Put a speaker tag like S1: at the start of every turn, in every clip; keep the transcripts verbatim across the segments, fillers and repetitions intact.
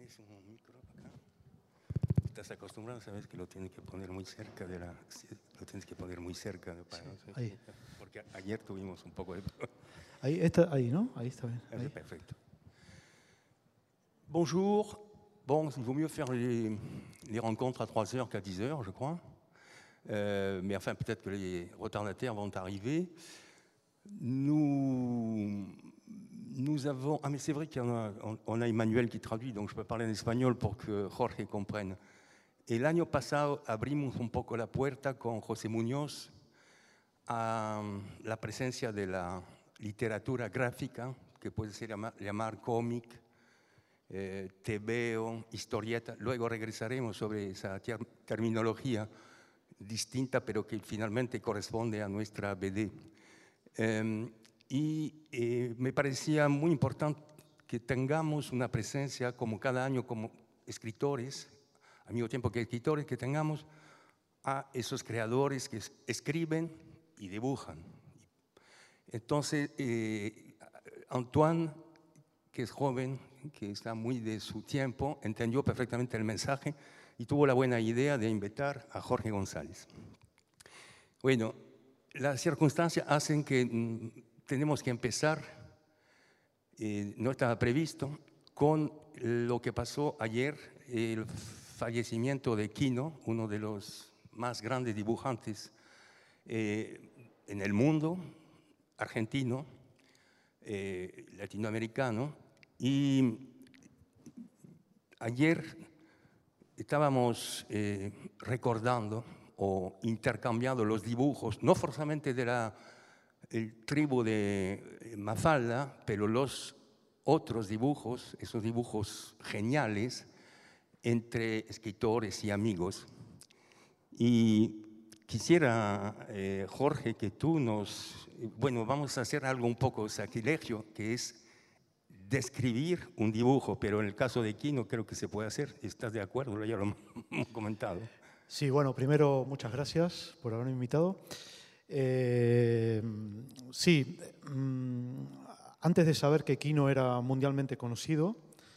S1: tienes un micro acá. Estás acostumbrado, sabes que lo tienes que poner muy cerca de la, lo tienes que poner muy cerca de, para,
S2: Sí,
S1: no sé,
S2: ahí.
S1: porque ayer tuvimos un poco de.
S2: Ahí está, ahí, ¿no? Ahí está bien.
S1: C'est
S2: Ahí.
S1: perfect. Bonjour. Bon, il vaut mieux faire les, les rencontres à trois heures qu'à dix heures, je crois. Euh, mais enfin, peut-être que les retardataires vont arriver. Nous, nous avons... Ah, mais c'est vrai qu'on a, on, on a Emmanuel qui traduit, donc je peux parler en espagnol pour que Jorge comprenne. El año pasado abrimos un poco la puerta con José Muñoz a la presencia de la literatura gráfica, que puede ser llamar, llamar cómic, eh, tebeo, historieta. Luego regresaremos sobre esa ter terminología distinta, pero que finalmente corresponde a nuestra B D. Eh, y eh, me parecía muy importante que tengamos una presencia, como cada año, como escritores, al mismo tiempo que escritores, que tengamos a esos creadores que escriben y dibujan. Entonces, eh, Antoine, que es joven, que está muy de su tiempo, entendió perfectamente el mensaje y tuvo la buena idea de invitar a Jorge González. Bueno, las circunstancias hacen que mm, tenemos que empezar, eh, no estaba previsto, con lo que pasó ayer, el fallecimiento de Quino, uno de los más grandes dibujantes eh, en el mundo, argentino, eh, latinoamericano, y ayer estábamos eh, recordando o intercambiando los dibujos, no forzosamente de la el tribu de Mafalda, pero los otros dibujos, esos dibujos geniales, entre escritores y amigos. Y quisiera, eh, Jorge, que tú nos... Bueno, vamos a hacer algo un poco sacrilegio, que es describir un dibujo, pero en el caso de Quino creo que se puede hacer. ¿Estás de acuerdo? Ya lo hemos comentado.
S2: Sí, bueno, primero muchas gracias por haberme invitado. Eh, sí, mm, antes de saber que Quino era mundialmente conocido,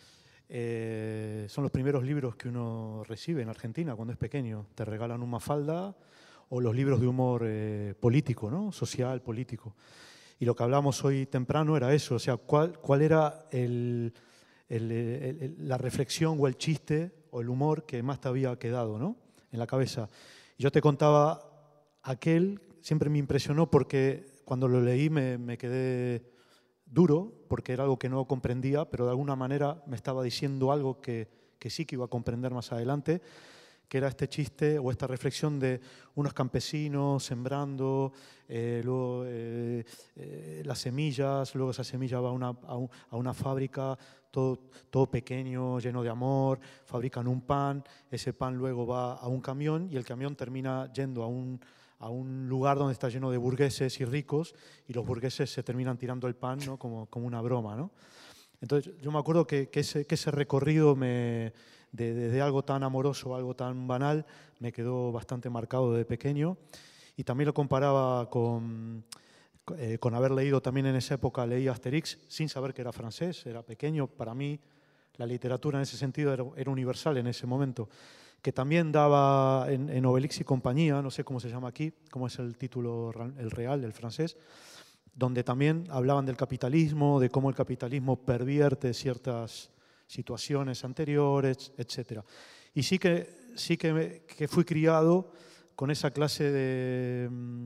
S2: eh, son los primeros libros que uno recibe en Argentina cuando es pequeño. Te regalan un Mafalda o los libros de humor eh, político, ¿no? Social, político. Y lo que hablamos hoy temprano era eso, o sea, cuál, cuál era el, el, el, el, la reflexión o el chiste o el humor que más te había quedado, ¿no?, en la cabeza. Yo te contaba aquel, siempre me impresionó porque cuando lo leí me, me quedé duro, porque era algo que no comprendía, pero de alguna manera me estaba diciendo algo que, que sí que iba a comprender más adelante, que era este chiste o esta reflexión de unos campesinos sembrando, eh, luego eh, eh, las semillas, luego esa semilla va a una, a un, a una fábrica, todo, todo pequeño, lleno de amor, fabrican un pan, ese pan luego va a un camión y el camión termina yendo a un, a un lugar donde está lleno de burgueses y ricos y los burgueses se terminan tirando el pan, ¿no?, como, como una broma, ¿no? Entonces yo me acuerdo que, que, ese, que ese recorrido me... De, de, de algo tan amoroso, algo tan banal, me quedó bastante marcado de pequeño. Y también lo comparaba con, eh, con haber leído también en esa época, leí Asterix, sin saber que era francés, era pequeño. Para mí la literatura en ese sentido era, era universal en ese momento. Que también daba en, en Obelix y compañía, no sé cómo se llama aquí, cómo es el título, el real, el francés, donde también hablaban del capitalismo, de cómo el capitalismo pervierte ciertas situaciones anteriores, etcétera. Y sí que, sí que, me, que fui criado con esa clase de,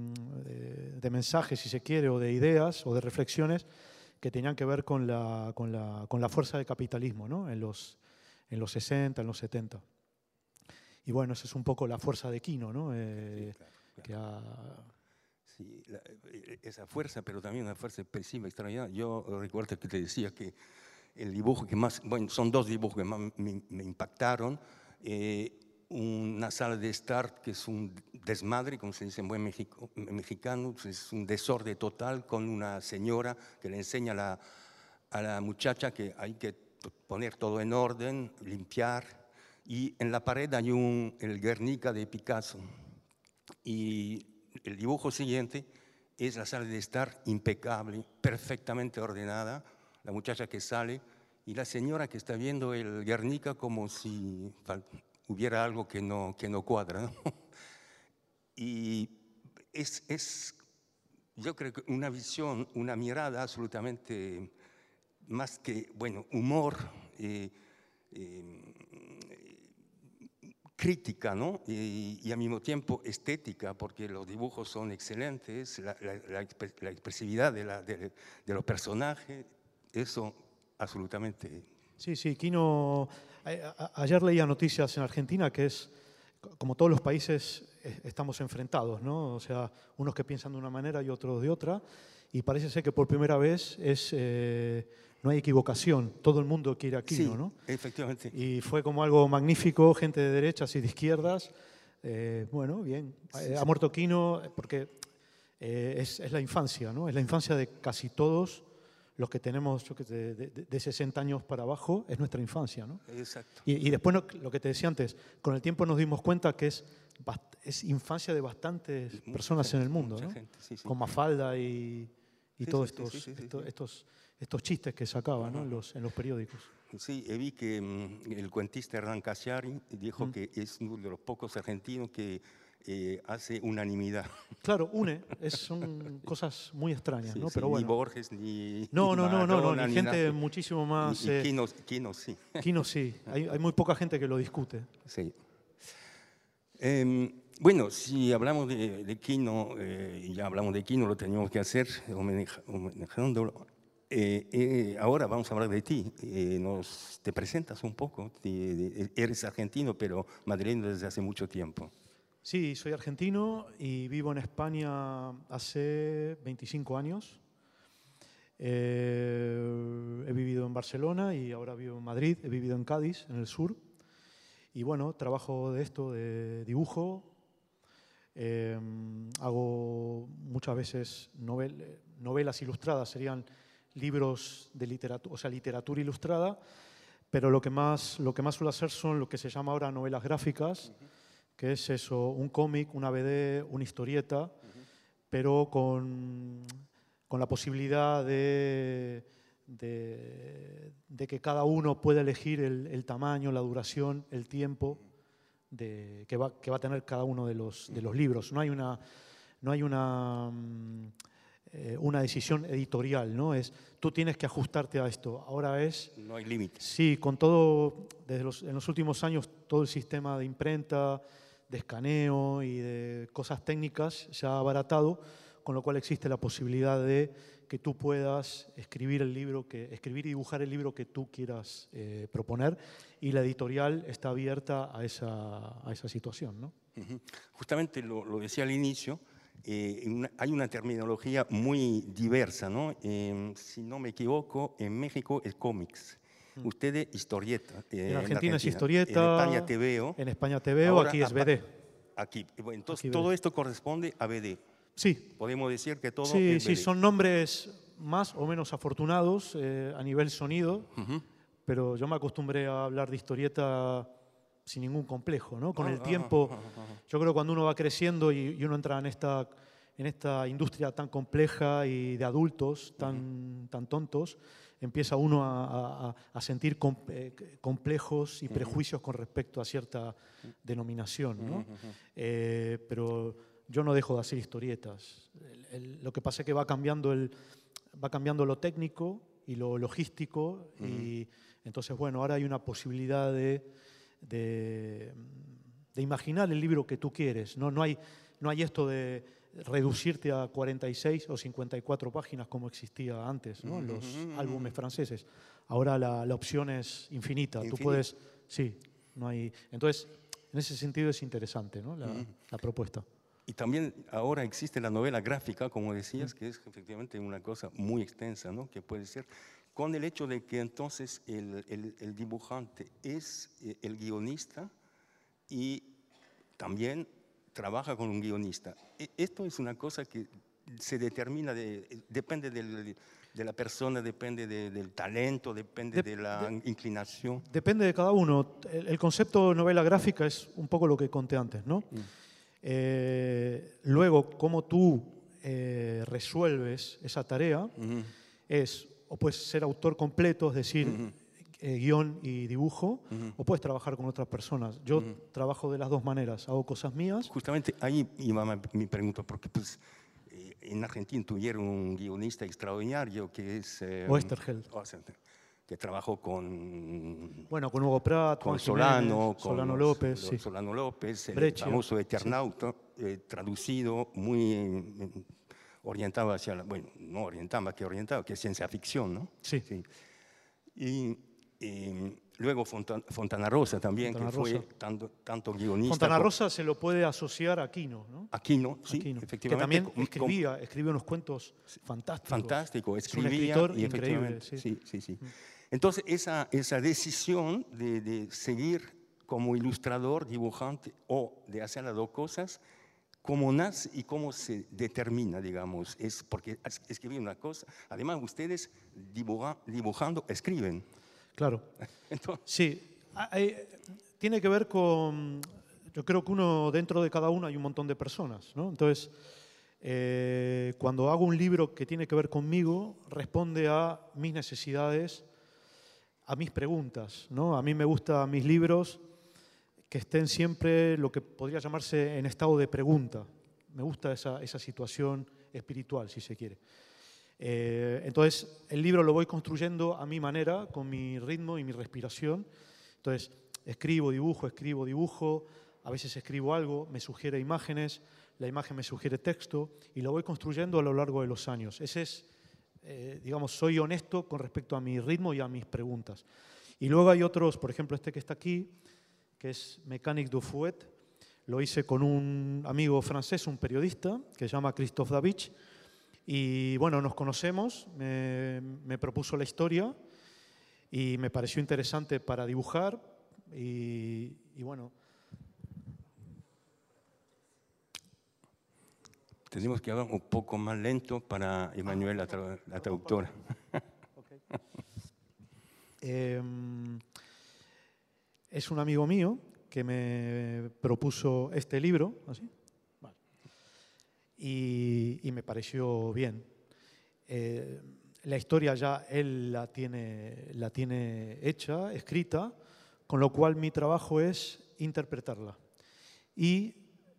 S2: de, de mensajes, si se quiere, o de ideas o de reflexiones que tenían que ver con la, con la, con la fuerza del capitalismo, ¿no?, en los, en los sesenta, en los setenta. Y bueno, esa es un poco la fuerza de Quino, ¿no? Eh, sí, claro, claro. Que ha...
S1: Sí, la, esa fuerza, pero también una fuerza expresiva, extraña. Yo recuerdo que te decía que el dibujo que más, bueno, son dos dibujos que más me, me impactaron. Eh, una sala de estar que es un desmadre, como se dice en buen Mexico, mexicano, es un desorden total con una señora que le enseña a la, a la muchacha que hay que poner todo en orden, limpiar. Y en la pared hay un, el Guernica de Picasso. Y el dibujo siguiente es la sala de estar impecable, perfectamente ordenada, la muchacha que sale y la señora que está viendo el Guernica como si hubiera algo que no, que no cuadra, ¿no? Y es, es, yo creo que una visión, una mirada absolutamente más que, bueno, humor, eh, eh, crítica, ¿no? Y, y al mismo tiempo estética, porque los dibujos son excelentes, la, la, la, la expresividad de, la, de, de los personajes, eso absolutamente.
S2: Sí, sí, Quino, a, a, ayer leía noticias en Argentina que es, como todos los países, estamos enfrentados, ¿no? O sea, unos que piensan de una manera y otros de otra, y parece ser que por primera vez es, eh, no hay equivocación, todo el mundo quiere a Quino,
S1: sí,
S2: ¿no?
S1: Efectivamente.
S2: Y fue como algo magnífico, gente de derechas y de izquierdas. Eh, bueno, bien, sí, ha sí. muerto Quino porque eh, es, es la infancia, ¿no? Es la infancia de casi todos los que tenemos yo que de, de, de sesenta años para abajo, es nuestra infancia, ¿no?
S1: Exacto.
S2: Y, y después, no, lo que te decía antes, con el tiempo nos dimos cuenta que es, es infancia de bastantes mucha personas gente, en el mundo, ¿no? Gente, sí, sí. Con Mafalda y, y sí, todos sí, estos, sí, sí, sí, estos, sí. estos, estos chistes que sacaban, ¿no? en, los, en los periódicos.
S1: Sí, vi que um, el cuentista Hernán Casiari dijo mm. que es uno de los pocos argentinos que eh, hace unanimidad.
S2: Claro, une, es, son cosas muy extrañas, sí, ¿no?
S1: Sí,
S2: Pero bueno.
S1: Ni Borges, ni
S2: No, no, no, no, no, ni,
S1: ni
S2: gente
S1: nada.
S2: muchísimo más...
S1: Y, y Quino, Quino sí.
S2: Quino sí, hay, hay muy poca gente que lo discute.
S1: Sí. Eh, bueno, si hablamos de, de Quino, eh, ya hablamos de Quino, lo teníamos que hacer, homenajeándolo. Eh, eh, ahora vamos a hablar de ti. Eh, nos, te presentas un poco. Te, de, eres argentino, pero madrileño desde hace mucho tiempo.
S2: Sí, soy argentino y vivo en España hace veinticinco años. Eh, he vivido en Barcelona y ahora vivo en Madrid. He vivido en Cádiz, en el sur. Y bueno, trabajo de esto, de dibujo. Eh, hago muchas veces novel, novelas ilustradas, serían libros de literatura, o sea, literatura ilustrada, pero lo que más, lo que más suelo hacer son lo que se llama ahora novelas gráficas, uh-huh. que es eso, un cómic, una B D, una historieta, uh-huh. pero con, con la posibilidad de, de, de que cada uno pueda elegir el, el tamaño, la duración, el tiempo de, que, va, que va a tener cada uno de los, de los libros. No hay una... No hay una una decisión editorial, ¿no? Es, tú tienes que ajustarte a esto. Ahora es...
S1: No hay límites.
S2: Sí, con todo, desde los, en los últimos años, todo el sistema de imprenta, de escaneo y de cosas técnicas se ha abaratado, con lo cual existe la posibilidad de que tú puedas escribir el libro, que, escribir y dibujar el libro que tú quieras eh, proponer, y la editorial está abierta a esa, a esa situación, ¿no?
S1: Uh-huh. Justamente lo, lo decía al inicio, Eh, una, hay una terminología muy diversa, ¿no? Eh, si no me equivoco, en México es cómics. Mm. Ustedes historieta.
S2: Eh, en, Argentina en Argentina es historieta.
S1: En España te veo.
S2: En España te veo, aquí es B D.
S1: Aquí. Bueno, entonces, aquí todo esto corresponde a B D.
S2: Sí.
S1: Podemos decir que todo
S2: sí,
S1: es B D.
S2: Sí, son nombres más o menos afortunados eh, a nivel sonido, uh-huh. pero yo me acostumbré a hablar de historieta sin ningún complejo, ¿no? Con el tiempo, yo creo que cuando uno va creciendo y, y uno entra en esta, en esta industria tan compleja y de adultos tan, uh-huh. tan tontos, empieza uno a, a, a sentir com, eh, complejos y uh-huh. prejuicios con respecto a cierta denominación, ¿no? Uh-huh. eh, pero yo no dejo de hacer historietas. El, el, lo que pasa es que va cambiando, el, va cambiando lo técnico y lo logístico uh-huh. y entonces, bueno, ahora hay una posibilidad de De, de imaginar el libro que tú quieres. No, no, hay, no hay esto de reducirte a cuarenta y seis o cincuenta y cuatro páginas como existía antes, ¿no? En los uh-huh. álbumes franceses. Ahora la, la opción es infinita. Infinito. Tú puedes... Sí, no hay... Entonces, en ese sentido es interesante, ¿no? la, uh-huh. la propuesta.
S1: Y también ahora existe la novela gráfica, como decías, uh-huh. que es efectivamente una cosa muy extensa, ¿no? Que puede ser... con el hecho de que entonces el, el, el dibujante es el guionista y también trabaja con un guionista. Esto es una cosa que se determina, de, depende del, de la persona, depende de, del talento, depende de, de la de, inclinación.
S2: Depende de cada uno. El, el concepto de novela gráfica es un poco lo que conté antes, ¿no? Mm. Eh, luego, cómo tú eh, resuelves esa tarea mm-hmm. es... o puedes ser autor completo, es decir, uh-huh. eh, guión y dibujo,
S1: Ujú.
S2: o puedes trabajar con otras personas. Yo
S1: Ujú.
S2: trabajo de las dos maneras, hago cosas mías.
S1: Justamente ahí iba ma- mi pregunta, porque pues, eh, en Argentina tuvieron un guionista extraordinario que es eh,
S2: Oesterheld.
S1: Oesterheld, que trabajó con,
S2: Bueno, con Hugo Pratt,
S1: con
S2: Juan Jiménez,
S1: Solano, con
S2: Solano
S1: los-
S2: López,
S1: los
S2: sí.
S1: Solano López, el
S2: Breccia,
S1: famoso
S2: sí.
S1: Eternauta, eh, traducido muy eh, orientado hacia, la, bueno, no orientado, que orientado, que es ciencia ficción, ¿no?
S2: Sí.
S1: Y, y luego Fontan- Fontana Rosa también,
S2: Fontana
S1: que fue
S2: Rosa.
S1: tanto, tanto guionista.
S2: Fontana
S1: como-
S2: Rosa se lo puede asociar a Aquino, ¿no?
S1: Aquino, sí,
S2: Aquino, que
S1: efectivamente.
S2: también
S1: com- com-
S2: escribía, escribía unos cuentos fantásticos.
S1: Fantástico,
S2: Es un
S1: escribía
S2: escritor
S1: y
S2: increíble,
S1: efectivamente,
S2: sí.
S1: sí, sí, sí. Entonces, esa, esa decisión de, de seguir como ilustrador, dibujante o de hacer las dos cosas, ¿cómo nace y cómo se determina, digamos? Es porque es- escribir una cosa, además ustedes dibuja- dibujando, escriben.
S2: Claro.
S1: Entonces,
S2: Sí, hay- tiene que ver con, yo creo que uno, dentro de cada uno hay un montón de personas, ¿no? Entonces, eh, cuando hago un libro que tiene que ver conmigo, responde a mis necesidades, a mis preguntas, ¿no? A mí me gustan mis libros que estén siempre lo que podría llamarse en estado de pregunta. Me gusta esa, esa situación espiritual, si se quiere. Eh, entonces, el libro lo voy construyendo a mi manera, con mi ritmo y mi respiración. Entonces, escribo, dibujo, escribo, dibujo, a veces escribo algo, me sugiere imágenes, la imagen me sugiere texto y lo voy construyendo a lo largo de los años. Ese es, eh, digamos, soy honesto con respecto a mi ritmo y a mis preguntas. Y luego hay otros, por ejemplo, este que está aquí, que es Mécanique du Fouet. Lo hice con un amigo francés, un periodista, que se llama Christophe Davich. Y bueno, nos conocemos, me, me propuso la historia y me pareció interesante para dibujar. Y, y bueno.
S1: tenemos que hablar un poco más lento para Emanuel, la, tra- la traductora.
S2: Okay. Eh, es un amigo mío que me propuso este libro, así, vale. y, y me pareció bien. Eh, la historia ya él la tiene, la tiene hecha, escrita, con lo cual mi trabajo es interpretarla. Y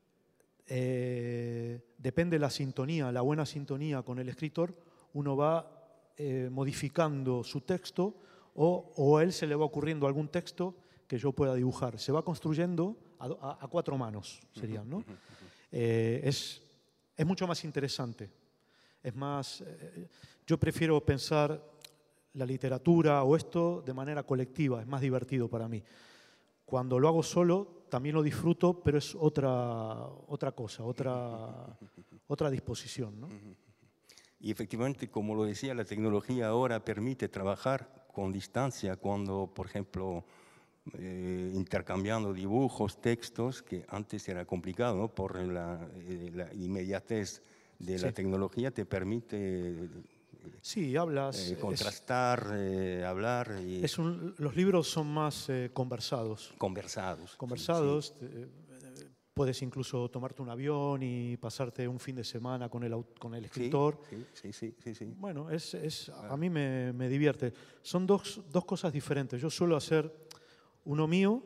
S2: eh, depende de la sintonía, la buena sintonía con el escritor, uno va eh, modificando su texto o, o a él se le va ocurriendo algún texto que yo pueda dibujar. Se va construyendo a, a, a cuatro manos, serían, ¿no? Eh, es, es mucho más interesante. Es más, eh, yo prefiero pensar la literatura o esto de manera colectiva, es más divertido para mí. Cuando lo hago solo, también lo disfruto, pero es otra, otra cosa, otra, otra disposición, ¿no?
S1: Y efectivamente, como lo decía, la tecnología ahora permite trabajar con distancia cuando, por ejemplo, eh, intercambiando dibujos, textos, que antes era complicado, ¿no? Por la, eh, la inmediatez de la
S2: Sí.
S1: tecnología te permite
S2: Sí, hablas.
S1: eh, contrastar, eh, hablar y
S2: Es, es un, los libros son más eh, conversados.
S1: conversados.
S2: Conversados.
S1: Sí, sí.
S2: eh, puedes incluso tomarte un avión y pasarte un fin de semana con el, aut- con el escritor.
S1: Sí, sí, sí, sí, sí.
S2: Bueno, es, es, a mí me, me divierte. Son dos, dos cosas diferentes. Yo suelo hacer uno mío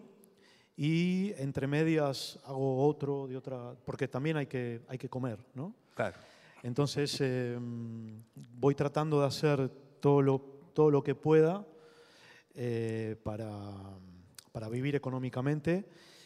S2: y entre medias hago otro de otra, porque también hay que, hay que comer, ¿no?
S1: Claro.
S2: Entonces eh, voy tratando de hacer todo lo, todo lo que pueda eh, para, para vivir económicamente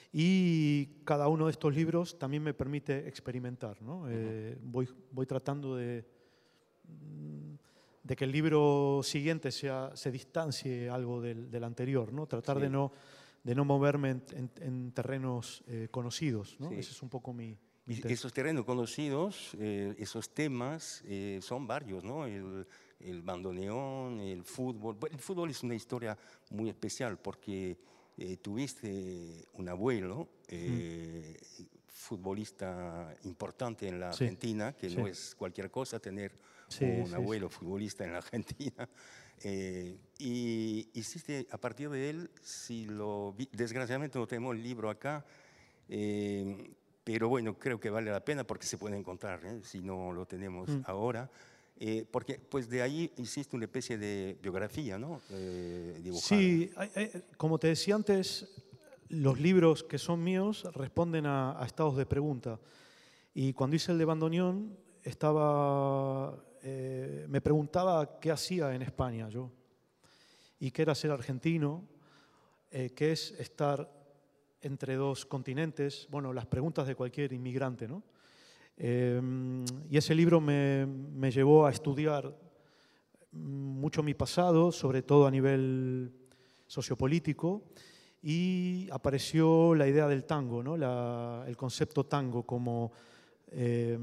S2: y cada uno de estos libros también me permite experimentar, ¿no? Eh, voy, voy tratando de, de que el libro siguiente sea, se distancie algo del, del anterior, ¿no? Tratar
S1: Sí.
S2: de, no, de no moverme en, en, en terrenos eh, conocidos, ¿no?
S1: Sí.
S2: Ese es un poco mi... mi
S1: Y
S2: intención.
S1: esos terrenos conocidos, eh, esos temas, eh, son varios, ¿no? El, el bandoneón, el fútbol. Bueno, el fútbol es una historia muy especial porque eh, tuviste un abuelo, eh, mm. futbolista importante en la
S2: Sí.
S1: Argentina, que
S2: Sí.
S1: no es cualquier cosa tener
S2: Sí,
S1: un
S2: sí,
S1: abuelo
S2: sí.
S1: futbolista en la Argentina. Eh, y hiciste a partir de él, si lo vi, desgraciadamente no tenemos el libro acá, eh, pero bueno, creo que vale la pena porque se puede encontrar, ¿eh? Si no lo tenemos
S2: Mm.
S1: ahora. Eh, porque pues de ahí hiciste una especie de biografía, ¿no? Eh, dibujada.
S2: Sí, hay- hay- como te decía antes, los libros que son míos responden a, a estados de pregunta. Y cuando hice el de Bandoneón, estaba, eh, me preguntaba qué hacía en España yo, y qué era ser argentino, eh, qué es estar entre dos continentes, bueno, las preguntas de cualquier inmigrante, ¿no? Eh, y ese libro me, me llevó a estudiar mucho mi pasado, sobre todo a nivel sociopolítico, y apareció la idea del tango, ¿no? La, el concepto tango como, eh,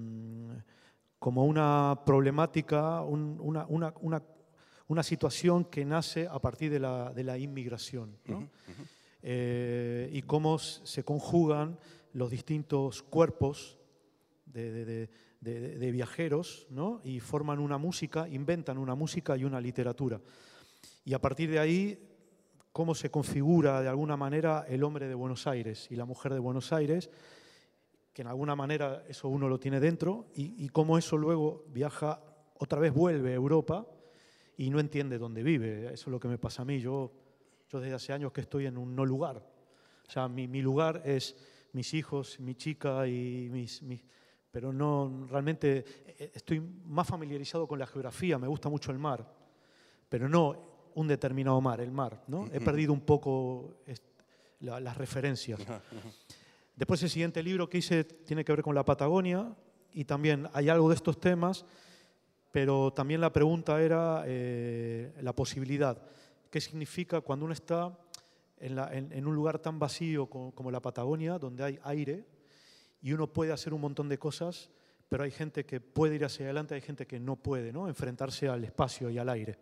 S2: como una problemática, un, una, una, una, una situación que nace a partir de la, de la inmigración, ¿no?
S1: Uh-huh, uh-huh.
S2: eh, y cómo se conjugan los distintos cuerpos de, de, de, de, de viajeros, ¿no? Y forman una música, inventan una música y una literatura. Y a partir de ahí, cómo se configura de alguna manera el hombre de Buenos Aires y la mujer de Buenos Aires, que en alguna manera eso uno lo tiene dentro, y, y cómo eso luego viaja, otra vez vuelve a Europa y no entiende dónde vive. Eso es lo que me pasa a mí. Yo, yo desde hace años que estoy en un no lugar. O sea, mi, mi lugar es mis hijos, mi chica y mis... mis pero no, realmente estoy más familiarizado con la geografía, me gusta mucho el mar, pero no un determinado mar, el mar, ¿no? He perdido un poco la, las referencias. Después el siguiente libro que hice tiene que ver con la Patagonia y también hay algo de estos temas, pero también la pregunta era eh, la posibilidad. ¿Qué significa cuando uno está en, la, en, en un lugar tan vacío como, como la Patagonia, donde hay aire, y uno puede hacer un montón de cosas, pero hay gente que puede ir hacia adelante, hay gente que no puede, ¿no? Enfrentarse al espacio y al aire.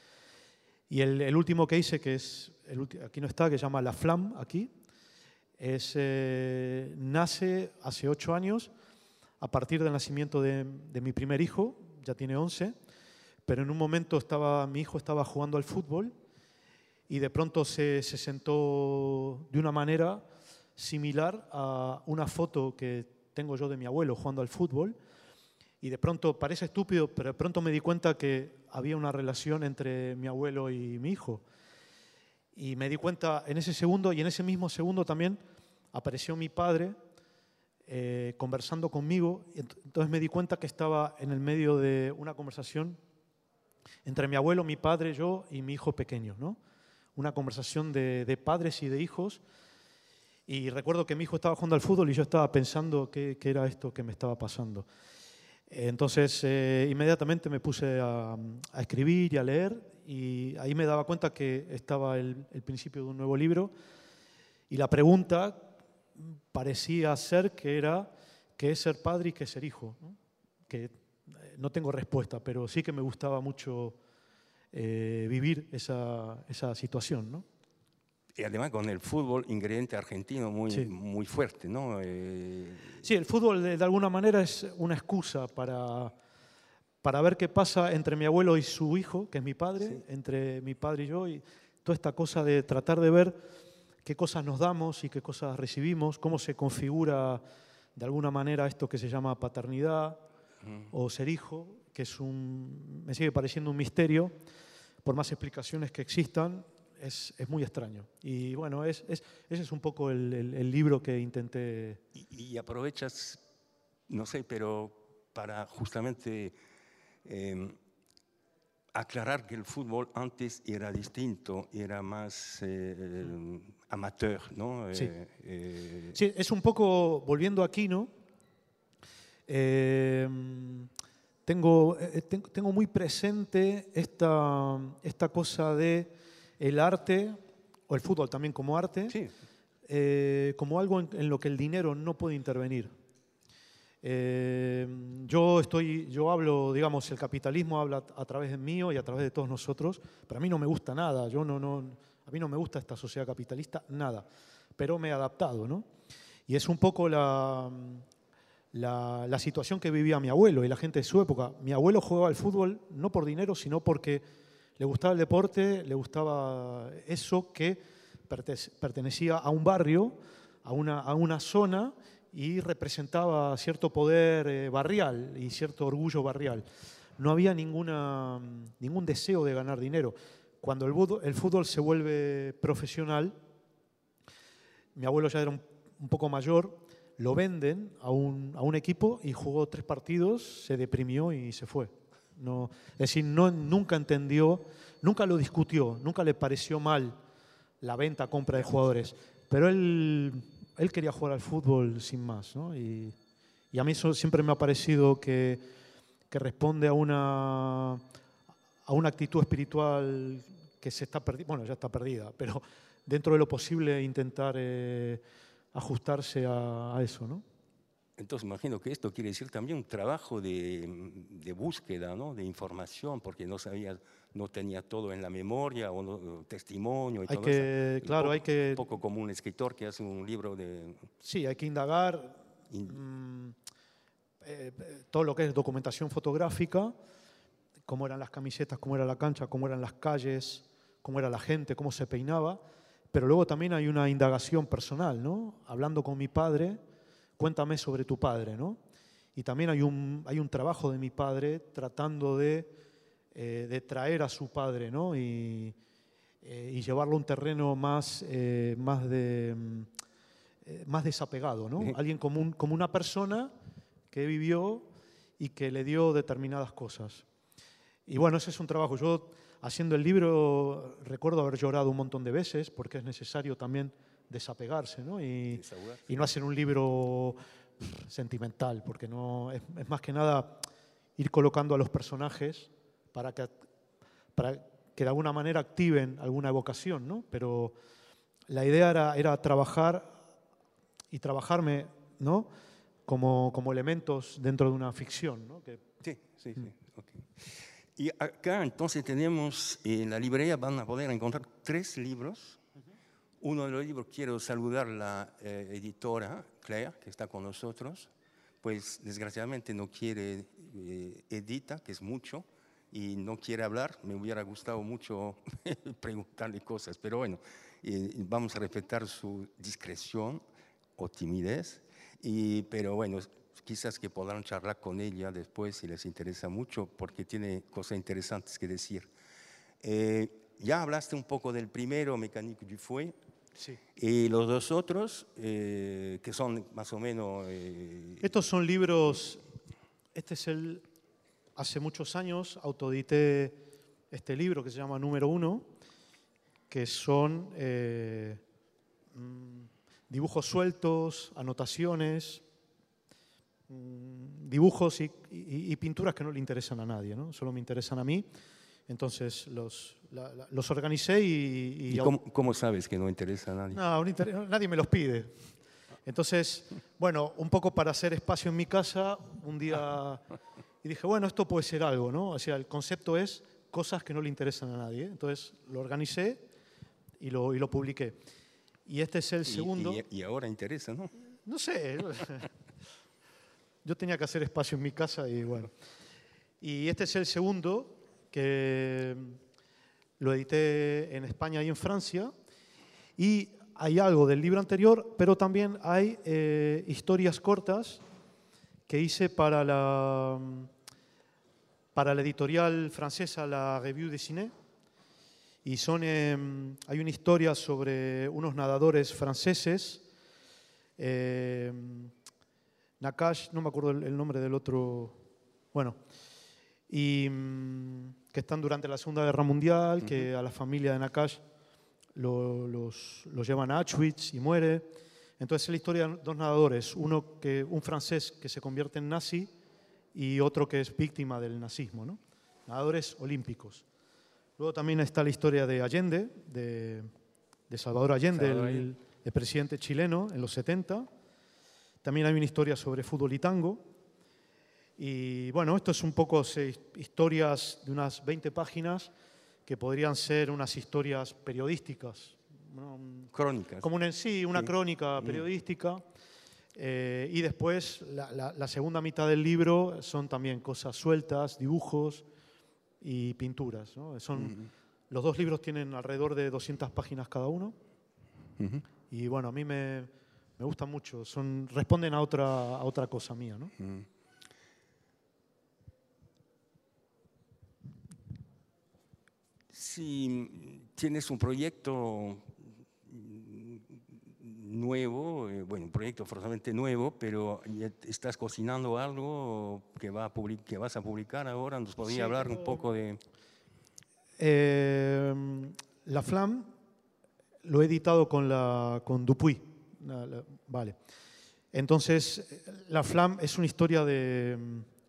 S2: Y el, el último que hice, que es, el aquí no está, que se llama La Flamme, aquí, es, eh, nace hace ocho años, a partir del nacimiento de, de mi primer hijo, ya tiene once, pero en un momento estaba, mi hijo estaba jugando al fútbol y de pronto se, se sentó de una manera similar a una foto que tengo yo de mi abuelo jugando al fútbol, y de pronto, parece estúpido, pero de pronto me di cuenta que había una relación entre mi abuelo y mi hijo. Y me di cuenta en ese segundo, y en ese mismo segundo también apareció mi padre eh, conversando conmigo, y entonces me di cuenta que estaba en el medio de una conversación entre mi abuelo, mi padre, yo y mi hijo pequeño, ¿no? Una conversación de, de padres y de hijos. Y recuerdo que mi hijo estaba jugando al fútbol y yo estaba pensando qué, qué era esto que me estaba pasando. Entonces, eh, inmediatamente me puse a, a escribir y a leer, y ahí me daba cuenta que estaba el, el principio de un nuevo libro, y la pregunta parecía ser que era qué es ser padre y qué es ser hijo, ¿no? Que no tengo respuesta, pero sí que me gustaba mucho eh, vivir esa, esa situación, ¿no?
S1: Y además con el fútbol, ingrediente argentino muy,
S2: Sí.
S1: muy fuerte, ¿no? Eh...
S2: Sí, el fútbol de, de alguna manera es una excusa para, para ver qué pasa entre mi abuelo y su hijo, que es mi padre, sí. Entre mi padre y yo, y toda esta cosa de tratar de ver qué cosas nos damos y qué cosas recibimos, cómo se configura de alguna manera esto que se llama paternidad uh-huh. o ser hijo, que es un, me sigue pareciendo un misterio, por más explicaciones que existan. Es, es muy extraño. Y bueno, es, es, ese es un poco el, el, el libro que intenté.
S1: Y, y aprovechas, no sé, pero para justamente eh, aclarar que el fútbol antes era distinto, era más eh, amateur, ¿no?
S2: Sí.
S1: Eh, eh,
S2: sí, es un poco, volviendo aquí, ¿no? Eh, tengo, eh, tengo, tengo muy presente esta, esta cosa de el arte, o el fútbol también como arte,
S1: sí.
S2: eh, como algo en, en lo que el dinero no puede intervenir. Eh, yo, estoy, yo hablo, digamos, el capitalismo habla a través de mío y a través de todos nosotros, pero a mí no me gusta nada, yo no, no, a mí no me gusta esta sociedad capitalista, nada, pero me he adaptado, ¿no? Y es un poco la, la, la situación que vivía mi abuelo y la gente de su época. Mi abuelo jugaba al fútbol no por dinero, sino porque le gustaba el deporte, le gustaba eso que pertenecía a un barrio, a una, a una zona, y representaba cierto poder eh, barrial y cierto orgullo barrial. no había ninguna, ningún deseo de ganar dinero. Cuando el fútbol, el fútbol se vuelve profesional, mi abuelo ya era un, un poco mayor, lo venden a un, a un equipo y jugó tres partidos, se deprimió y se fue. No, es decir, no, nunca entendió, nunca lo discutió, nunca le pareció mal la venta, compra de jugadores, pero él, él quería jugar al fútbol sin más, ¿no? Y, y a mí eso siempre me ha parecido que, que responde a una, a una actitud espiritual que se está perdida, bueno, ya está perdida, pero dentro de lo posible intentar eh, ajustarse a, a eso, ¿no?
S1: Entonces imagino que esto quiere decir también un trabajo de, de búsqueda, ¿no? De información, porque no sabía, no tenía todo en la memoria o, no, testimonio y
S2: Hay
S1: todo
S2: que,
S1: eso.
S2: claro,
S1: poco,
S2: hay que...
S1: Un poco como un escritor que hace un libro de...
S2: Sí, hay que indagar
S1: In,
S2: mmm, eh, todo lo que es documentación fotográfica, cómo eran las camisetas, cómo era la cancha, cómo eran las calles, cómo era la gente, cómo se peinaba, pero luego también hay una indagación personal, ¿no? Hablando con mi padre, cuéntame sobre tu padre, ¿no? Y también hay un, hay un trabajo de mi padre tratando de, eh, de traer a su padre, ¿no? Y, eh, y llevarlo a un terreno más, eh, más, de, eh, más desapegado, ¿no? Alguien como, un, como una persona que vivió y que le dio determinadas cosas. Y bueno, ese es un trabajo. Yo, haciendo el libro, recuerdo haber llorado un montón de veces porque es necesario también desapegarse, ¿no? Y, y no hacer un libro sentimental, porque no, es, es más que nada ir colocando a los personajes para que, para que de alguna manera activen alguna evocación, ¿no? Pero la idea era, era trabajar y trabajarme, ¿no? Como, como elementos dentro de una ficción, ¿no? Que,
S1: sí, sí, sí. Okay. Y acá entonces tenemos, en la librería van a poder encontrar tres libros. Uno de los libros, quiero saludar a la eh, editora Claire, que está con nosotros, pues desgraciadamente no quiere eh, edita, que es mucho, y no quiere hablar. Me hubiera gustado mucho preguntarle cosas, pero bueno, eh, vamos a respetar su discreción o timidez, y, pero bueno, quizás que podrán charlar con ella después si les interesa mucho, porque tiene cosas interesantes que decir. Eh, ya hablaste un poco del primero, Mécanique du Fouet.
S2: Sí.
S1: Y los dos otros, eh, que son más o menos... Eh,
S2: Estos son libros, este es el, hace muchos años autoedité este libro que se llama Número Uno, que son eh, dibujos sueltos, anotaciones, dibujos y, y, y pinturas que no le interesan a nadie, ¿no? Solo me interesan a mí. Entonces los, la, la, los organicé y...
S1: ¿Y, ¿Y cómo, cómo sabes que no interesa a nadie?
S2: No, no, nadie me los pide. Entonces, bueno, un poco para hacer espacio en mi casa, un día... Y dije, bueno, esto puede ser algo, ¿no? O sea, el concepto es cosas que no le interesan a nadie. Entonces lo organicé y lo, y lo publiqué. Y este es el segundo...
S1: Y, y, y ahora interesa, ¿no?
S2: No sé. Yo tenía que hacer espacio en mi casa y bueno. Y este es el segundo, que lo edité en España y en Francia, y hay algo del libro anterior, pero también hay eh, historias cortas que hice para la, para la editorial francesa, la Revue de Ciné, y son, eh, hay una historia sobre unos nadadores franceses, eh, Nakache, no me acuerdo el, el nombre del otro, bueno, y que están durante la Segunda Guerra Mundial, uh-huh. que a la familia de Nakache lo, los, los llevan a Auschwitz y muere. Entonces es la historia de dos nadadores, uno que, un francés que se convierte en nazi y otro que es víctima del nazismo, ¿no? Nadadores olímpicos. Luego también está la historia de Allende, de, de Salvador Allende, Salvador el, el presidente chileno en los setenta. También hay una historia sobre fútbol y tango. Y bueno, esto es un poco se, historias de unas veinte páginas que podrían ser unas historias periodísticas. ¿no?
S1: Crónicas.
S2: Como una, sí, una sí. crónica periodística. Eh, y después la, la, la segunda mitad del libro son también cosas sueltas, dibujos y pinturas. ¿no? Son, uh-huh. Los dos libros tienen alrededor de doscientas páginas cada uno. Uh-huh. Y bueno, a mí me, me gustan mucho. Son, responden a otra, a otra cosa mía, ¿no?
S1: Uh-huh. si tienes un proyecto nuevo, eh, bueno, un proyecto forzosamente nuevo, pero ya estás cocinando algo que, va a public que vas a publicar ahora, ¿nos podría
S2: Sí,
S1: hablar
S2: tengo-
S1: un poco de...?
S2: Eh, la Flam lo he editado con, la, con Dupuy. La- la- vale. Entonces, la Flam es una historia de,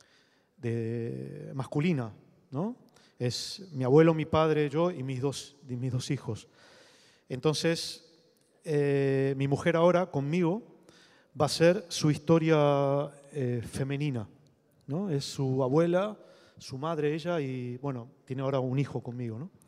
S2: de masculina, ¿no? Es mi abuelo, mi padre, yo y mis dos, y mis dos hijos. Entonces, eh, mi mujer ahora conmigo va a ser su historia eh, femenina, ¿no? Es su abuela, su madre, ella, y bueno, tiene ahora un hijo conmigo, ¿no?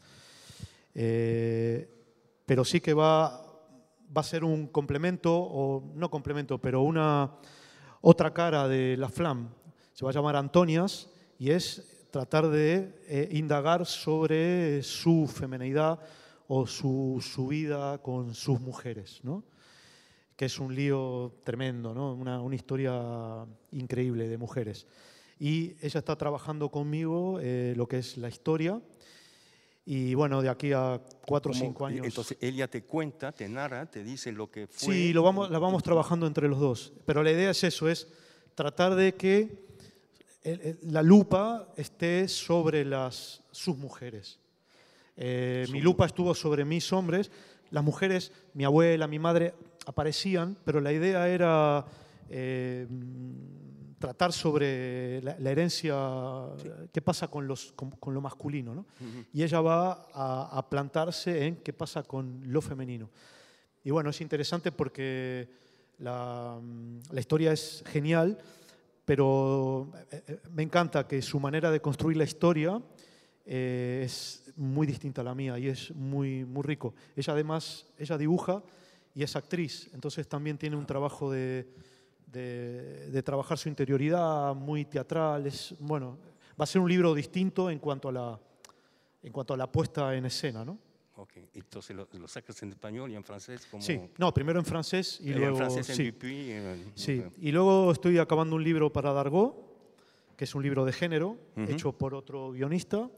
S2: Eh, pero sí que va, va a ser un complemento, o no complemento, pero una otra cara de la Flam. Se va a llamar Antonias y es tratar de eh, indagar sobre su femenidad o su, su vida con sus mujeres, ¿no? Que es un lío tremendo, ¿no? Una, una historia increíble de mujeres. Y ella está trabajando conmigo eh, lo que es la historia. Y bueno, de aquí a cuatro o
S1: ¿Cómo?
S2: cinco años.
S1: Entonces ella te cuenta, te narra, te dice lo que fue.
S2: Sí, lo vamos, la vamos trabajando entre los dos. Pero la idea es eso, es tratar de que el- el- la lupa esté sobre las, sus mujeres. Eh, mi lupa estuvo sobre mis hombres. Las mujeres, mi abuela, mi madre, aparecían, pero la idea era eh, tratar sobre la, la herencia, qué pasa con, los, con, con lo masculino, ¿no?
S1: Ujú.
S2: Y ella va a, a plantarse en qué pasa con lo femenino. Y bueno, es interesante porque la, la historia es genial, pero eh, eh, me encanta que su manera de construir la historia eh, es muy distinta a la mía y es muy, muy rico. Ella además, ella dibuja y es actriz, entonces también tiene un trabajo de, de, de trabajar su interioridad muy teatral. Es, bueno, va a ser un libro distinto en cuanto a la, en cuanto a la puesta en escena, ¿no?
S1: Ok, entonces lo, lo sacas en español y en francés como...
S2: Sí, no, primero en francés y
S1: Eh,
S2: luego...
S1: en francés en
S2: sí.
S1: Dupuy. eh,
S2: Sí,
S1: ok.
S2: y luego estoy acabando un libro para Dargaud, que es un libro de género,
S1: Ujú.
S2: hecho por otro guionista.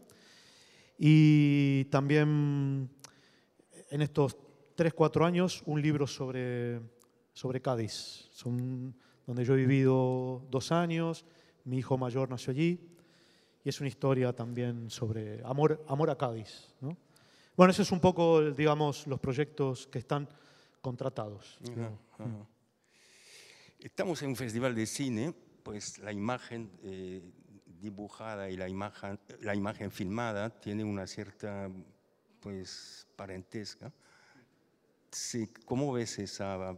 S2: Y también en estos tres, cuatro años, un libro sobre, sobre Cádiz, Son, donde yo he vivido dos años, mi hijo mayor nació allí, y es una historia también sobre amor, amor a Cádiz, ¿no? Bueno, eso es un poco, digamos, los proyectos que están contratados.
S1: Ajá, ajá. Estamos en un festival de cine, pues la imagen eh, dibujada y la imagen, la imagen filmada tiene una cierta pues, parentesca. Sí, ¿cómo ves esa,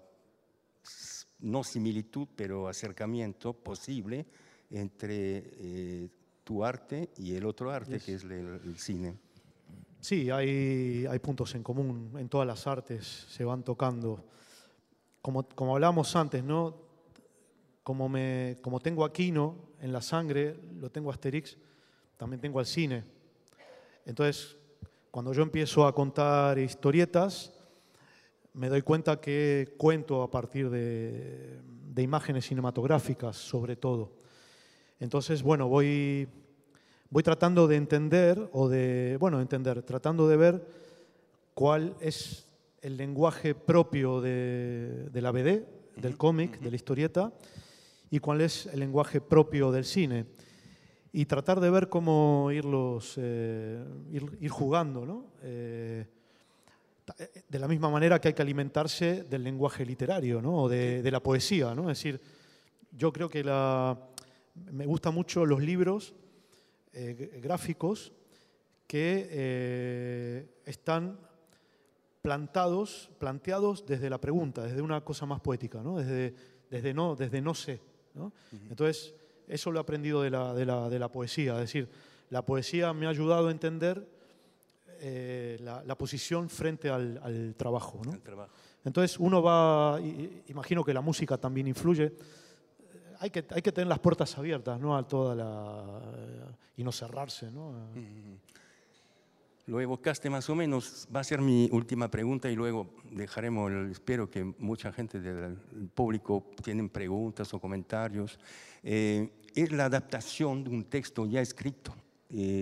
S1: no similitud, pero acercamiento posible entre eh, tu arte y el otro arte,
S2: Yes.
S1: que es el, el cine?
S2: Sí, hay, hay puntos en común en todas las artes, se van tocando. Como, como hablábamos antes, ¿no? Como, me, como tengo a Quino en la sangre, lo tengo a Asterix, también tengo al cine. Entonces, cuando yo empiezo a contar historietas, me doy cuenta que cuento a partir de, de imágenes cinematográficas, sobre todo. Entonces, bueno, voy, voy tratando de entender, o de, bueno, entender, tratando de ver cuál es el lenguaje propio de, de la B D, del cómic, de la historieta, y cuál es el lenguaje propio del cine. Y tratar de ver cómo irlos, eh, ir, ir jugando, ¿no? Eh, de la misma manera que hay que alimentarse del lenguaje literario, ¿no? O de, de la poesía, ¿no? Es decir, yo creo que la, me gustan mucho los libros eh, gráficos que eh, están plantados, planteados desde la pregunta, desde una cosa más poética, ¿no? Desde, desde, no, desde no sé, ¿no? Uh-huh. Entonces, eso lo he aprendido de la, de, la, de la poesía. Es decir, la poesía me ha ayudado a entender eh, la, la posición frente al, al trabajo, ¿no?
S1: El trabajo.
S2: Entonces, uno va, imagino que la música también influye. Hay que, hay que tener las puertas abiertas, ¿no? A toda la, y no cerrarse, ¿no?
S1: Uh-huh. Lo evocaste más o menos, va a ser mi última pregunta y luego dejaremos, el, espero que mucha gente del público tienen preguntas o comentarios. Eh, es la adaptación de un texto ya escrito. Eh,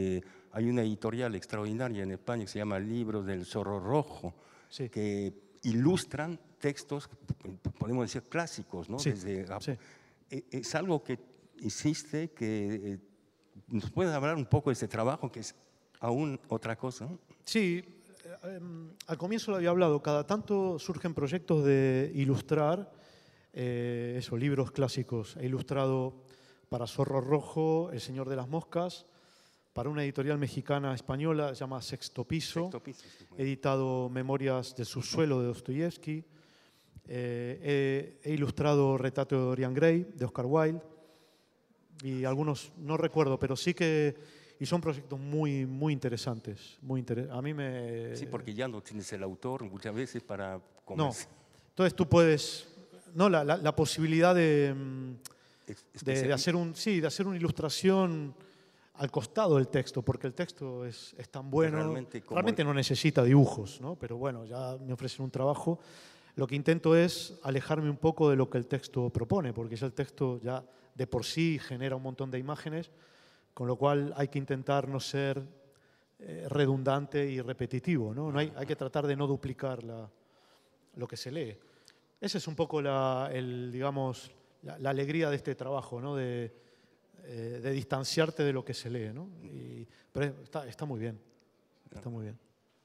S1: hay una editorial extraordinaria en España que se llama Libros del Zorro Rojo,
S2: Sí.
S1: que ilustran textos, podemos decir, clásicos, ¿no?
S2: Sí,
S1: Desde,
S2: sí.
S1: Es algo que existe, que nos puede hablar un poco de ese trabajo, que es aún otra cosa, ¿no?
S2: Sí, eh, al comienzo lo había hablado, cada tanto surgen proyectos de ilustrar eh, esos libros clásicos. He ilustrado para Zorro Rojo, El Señor de las Moscas, para una editorial mexicana española, se llama Sexto Piso.
S1: Sexto Piso, sí,
S2: He editado Memorias del subsuelo de Dostoyevsky. Eh, he, he ilustrado Retrato de Dorian Gray, de Oscar Wilde. Y algunos, no recuerdo, pero sí que... Y son proyectos muy, muy interesantes. Muy inter a mí me...
S1: Sí, porque ya no tienes el autor muchas veces para
S2: No.
S1: comerse.
S2: Entonces tú puedes... No, la, la, la posibilidad de,
S1: Es- es
S2: de, de, hacer un, sí, de hacer una ilustración al costado del texto, porque el texto es, es tan bueno.
S1: Realmente como-
S2: Realmente no necesita dibujos, ¿no? Pero bueno, ya me ofrecen un trabajo. Lo que intento es alejarme un poco de lo que el texto propone, porque ya el texto ya de por sí genera un montón de imágenes, con lo cual hay que intentar no ser eh, redundante y repetitivo, ¿no? No hay, hay que tratar de no duplicar la, lo que se lee. Esa es un poco la, el, digamos, la, la alegría de este trabajo, ¿no? De, eh, de distanciarte de lo que se lee, ¿no? Y, pero está, está muy bien, está muy bien.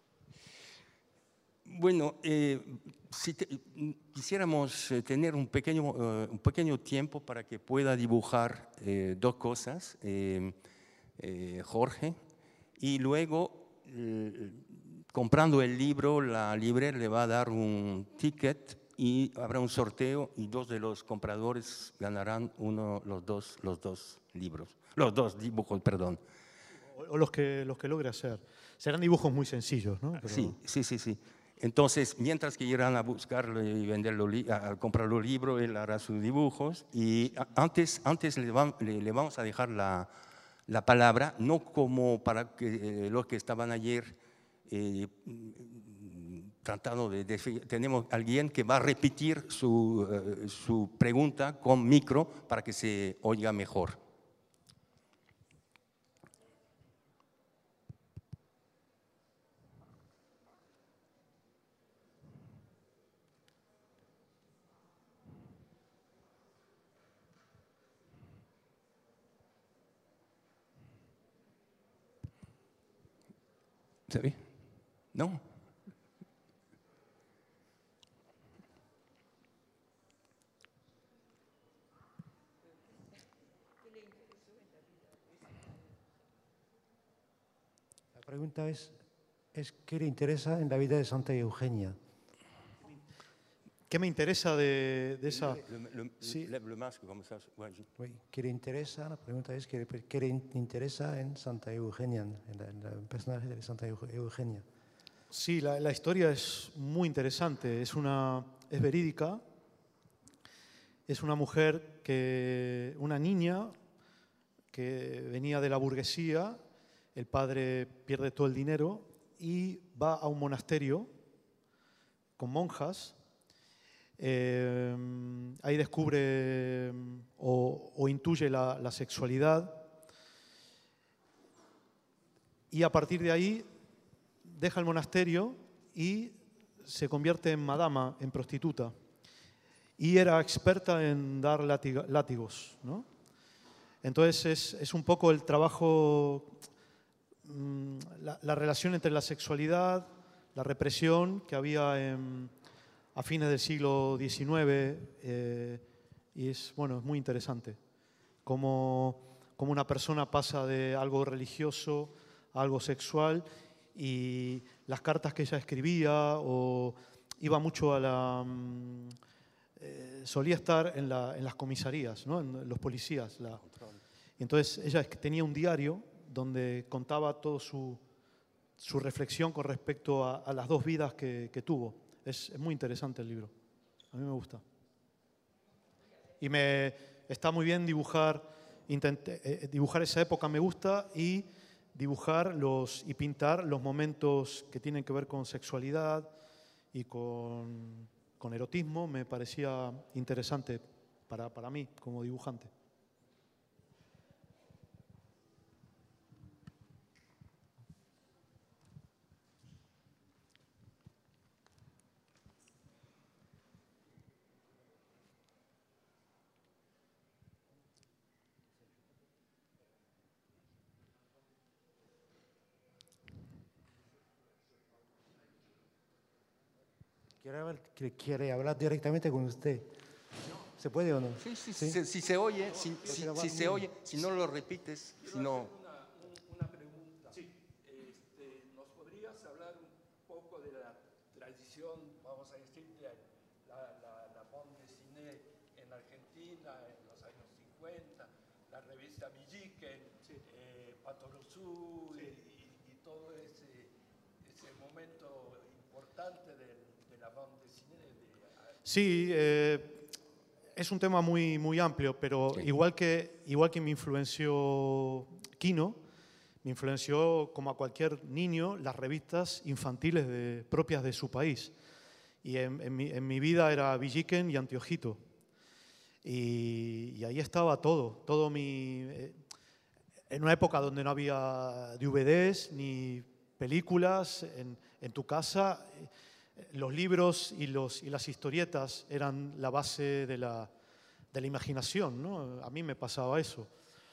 S1: Bueno, eh, si te- quisiéramos eh, tener un pequeño, eh, un pequeño tiempo para que pueda dibujar eh, dos cosas, eh, eh, Jorge, y luego, eh, comprando el libro, la librería le va a dar un ticket y habrá un sorteo y dos de los compradores ganarán uno, los dos, los dos libros, los dos dibujos, perdón.
S2: O, o los que, los que logre hacer. Serán dibujos muy sencillos, ¿no? Pero...
S1: Sí, sí, sí, sí. Entonces, mientras que irán a buscarlo y venderlo, a, a comprar los libros, él hará sus dibujos. Y a, antes, antes le, va, le, le vamos a dejar la, la palabra, no como para que, eh, los que estaban ayer eh, tratando de, de... Tenemos alguien que va a repetir su, eh, su pregunta con micro para que se oiga mejor. ¿Se ve? ¿No?
S3: La pregunta es, es ¿qué le interesa en la vida de Santa Eugenia?
S2: ¿Qué me interesa de, de esa...?
S1: Le, le,
S2: Sí.
S1: le, le masque, comme ça. Ouais, je-
S3: Oui, ¿qué le interesa? La pregunta es, ¿qué, le- qué le interesa en Santa Eugenia, en, la- en la- el personaje de Santa Euge- Eugenia?
S2: Sí, la, la historia es muy interesante, es, una, es verídica, es una mujer, que, una niña que venía de la burguesía, el padre pierde todo el dinero y va a un monasterio con monjas. Eh, ahí descubre o, o intuye la, la sexualidad y a partir de ahí deja el monasterio y se convierte en madama, en prostituta. Y era experta en dar látiga- látigos, ¿no? Entonces es, es un poco el trabajo, mm, la, la relación entre la sexualidad, la represión que había en, a fines del siglo diecinueve, eh, y es, bueno, es muy interesante. Cómo, cómo una persona pasa de algo religioso a algo sexual, y las cartas que ella escribía, o iba mucho a la... mm, eh, solía estar en, la- en las comisarías, ¿no? En los policías. La, y entonces ella es- tenía un diario donde contaba toda su, su reflexión con respecto a, a las dos vidas que, que tuvo. Es, es muy interesante el libro. A mí me gusta. Y me está muy bien dibujar, intenté, eh, dibujar esa época me gusta, y dibujar los, y pintar los momentos que tienen que ver con sexualidad y con, con erotismo me parecía interesante para, para mí como dibujante.
S3: quiere hablar, quiere hablar directamente con usted. ¿Se puede o no?
S1: Sí, sí, ¿Sí? Si, si se oye, si, si, si se oye, si no lo repites, si no...
S4: Una, una pregunta. Sí. Este, ¿nos podrías hablar un poco de la tradición, vamos a decir, de la, la, la bande dessinée en Argentina en los años cincuenta, la revista Villiquen, sí. eh, Patoruzú sí. y, y todo ese, ese momento importante de, de la bande dessinée? De...
S2: Sí, eh, es un tema muy, muy amplio, pero sí. igual, que, igual que me influenció Quino, me influenció, como a cualquier niño, las revistas infantiles de, propias de su país. Y en, en, mi, en mi vida era Villiquen y Anteojito. Y, y ahí estaba todo, todo mi... Eh, en una época donde no había D V Ds ni películas, en, en tu casa... Eh, los libros y, los, y las historietas eran la base de la, de la imaginación, ¿no? A mí me pasaba eso.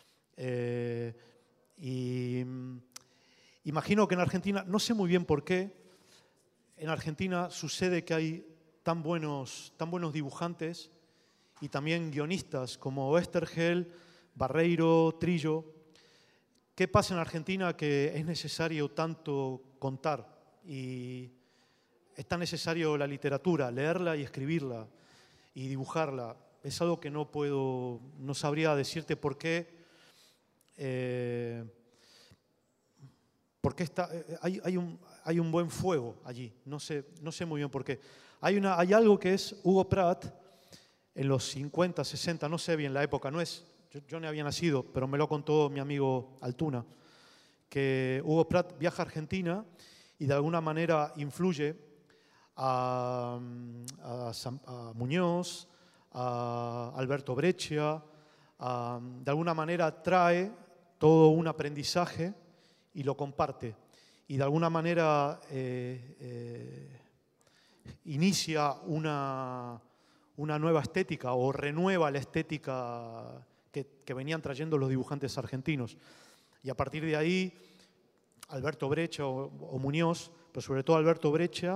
S2: Eh, y imagino que en Argentina, no sé muy bien por qué, en Argentina sucede que hay tan buenos, tan buenos dibujantes y también guionistas como Oesterheld, Barreiro, Trillo. ¿Qué pasa en Argentina que es necesario tanto contar? Y es tan necesario la literatura, leerla y escribirla y dibujarla. Es algo que no puedo, no sabría decirte por qué. Eh, porque está, hay, hay, un, hay un buen fuego allí. No sé, no sé muy bien por qué. Hay, una, hay algo que es Hugo Pratt en los cincuenta, sesenta, no sé bien la época, no es, yo, yo no había nacido, pero me lo contó mi amigo Altuna, que Hugo Pratt viaja a Argentina y de alguna manera influye A, a, a Muñoz, a Alberto Breccia, a, de alguna manera trae todo un aprendizaje y lo comparte. Y de alguna manera eh, eh, inicia una, una nueva estética o renueva la estética que, que venían trayendo los dibujantes argentinos. Y a partir de ahí, Alberto Breccia o, o Muñoz, pero sobre todo Alberto Breccia,